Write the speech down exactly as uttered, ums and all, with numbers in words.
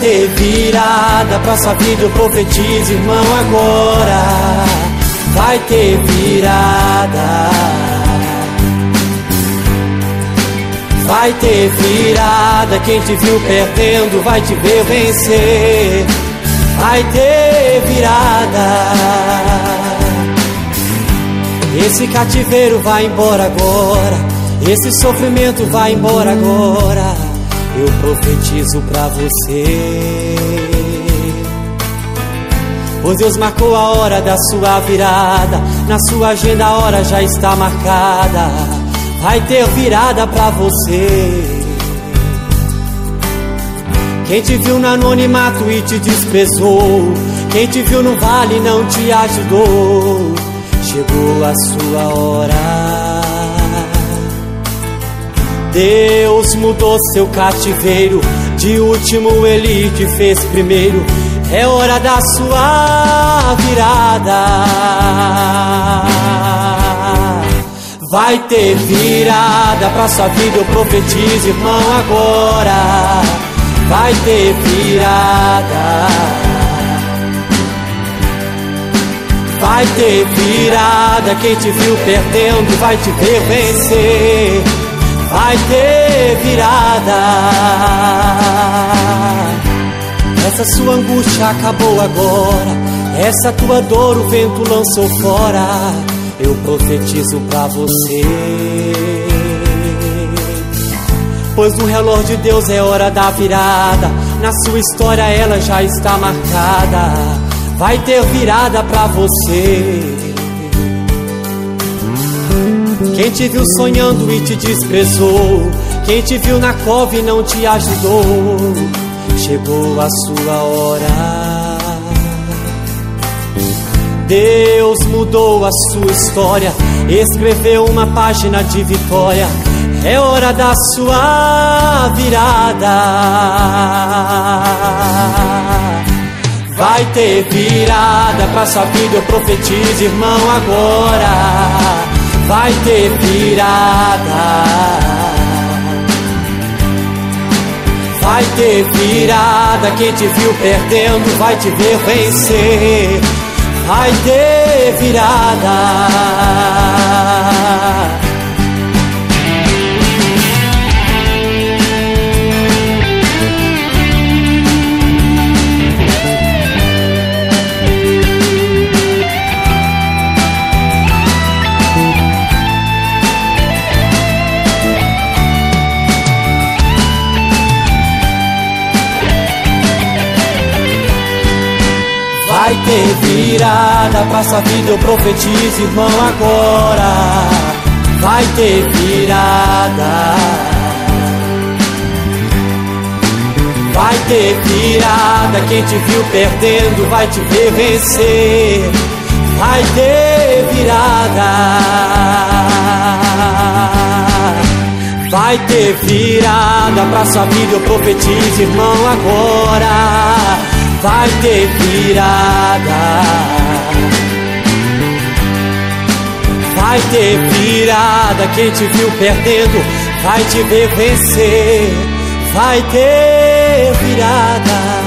ter virada pra sua vida, eu profetizo, irmão, agora vai ter virada. Vai ter virada, quem te viu perdendo vai te ver vencer. Vai ter virada. Esse cativeiro vai embora agora, esse sofrimento vai embora agora. Eu profetizo pra você, pois Deus marcou a hora da sua virada. Na sua agenda a hora já está marcada. Vai ter virada pra você. Quem te viu no anonimato e te desprezou, quem te viu no vale e não te ajudou, chegou a sua hora. Deus mudou seu cativeiro, de último Ele te fez primeiro. É hora da sua virada. Vai ter virada pra sua vida, eu profetizo, irmão, agora vai ter virada. Vai ter virada, quem te viu perdendo vai te ver vencer. Vai ter virada. Essa sua angústia acabou agora, essa tua dor o vento lançou fora. Eu profetizo pra você, pois no relógio de Deus é hora da virada. Na sua história ela já está marcada. Vai ter virada pra você. Quem te viu sonhando e te desprezou, quem te viu na cova e não te ajudou, chegou a sua hora. Deus mudou a sua história, escreveu uma página de vitória. É hora da sua virada. Vai ter virada pra sua vida, eu profetizo, irmão, agora vai ter virada. Vai ter virada, quem te viu perdendo vai te ver vencer. Vai ter virada. Vai ter virada pra sua vida, eu profetizo, irmão, agora vai ter virada. Vai ter virada, quem te viu perdendo vai te ver vencer. Vai ter virada. Vai ter virada pra sua vida, eu profetizo, irmão, agora vai ter virada. Vai ter virada, quem te viu perdendo vai te ver vencer. Vai ter virada.